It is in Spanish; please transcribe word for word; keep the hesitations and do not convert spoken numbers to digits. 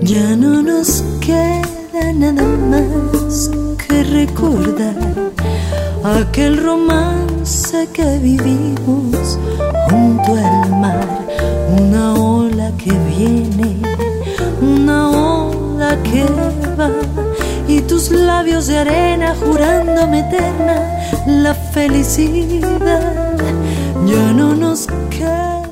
Ya no nos queda nada más que recordar aquel romance que vivimos junto al mar. Una ola que viene, una ola que va, y tus labios de arena jurándome eterna la felicidad. Ya no nos queda